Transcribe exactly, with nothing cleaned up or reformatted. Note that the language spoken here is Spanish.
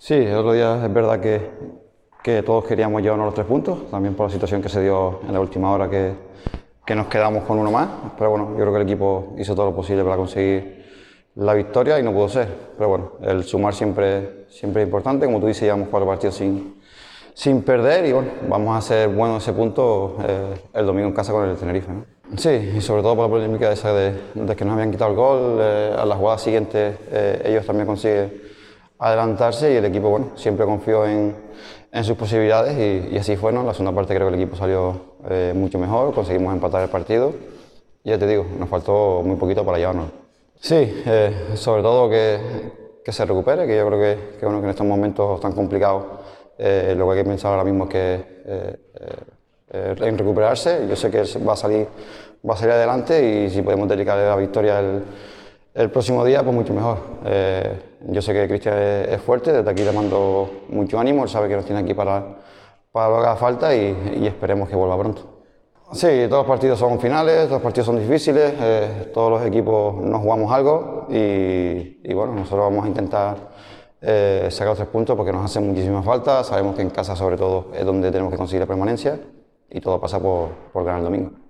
Sí, el otro día es verdad que, que todos queríamos llevarnos los tres puntos, también por la situación que se dio en la última hora que, que nos quedamos con uno más, pero bueno, yo creo que el equipo hizo todo lo posible para conseguir la victoria y no pudo ser, pero bueno, el sumar siempre, siempre es importante, como tú dices, llevamos cuatro partidos sin, sin perder y bueno, vamos a hacer bueno ese punto eh, el domingo en casa con el Tenerife, ¿no? Sí, y sobre todo por la polémica esa de, de que nos habían quitado el gol, eh, a la jugada siguiente eh, ellos también consiguen adelantarse y el equipo bueno, siempre confió en, en sus posibilidades y, y así fue, ¿no? La segunda parte creo que el equipo salió eh, mucho mejor, conseguimos empatar el partido y ya te digo, nos faltó muy poquito para llevarnos. Sí, eh, sobre todo que, que se recupere, que yo creo que, que, bueno, que en estos momentos tan complicados eh, lo que hay que pensar ahora mismo es que eh, eh, en recuperarse. Yo sé que va a salir, va a salir adelante y si podemos dedicarle la victoria el, el próximo día, pues mucho mejor. Eh, yo sé que Cristian es, es fuerte, desde aquí le mando mucho ánimo, él sabe que nos tiene aquí para, para lo que haga falta y, y esperemos que vuelva pronto. Sí, todos los partidos son finales, todos los partidos son difíciles, eh, todos los equipos nos jugamos algo y, y bueno, nosotros vamos a intentar eh, sacar los tres puntos porque nos hacen muchísima falta, sabemos que en casa sobre todo es donde tenemos que conseguir la permanencia y todo pasa por, por ganar el domingo.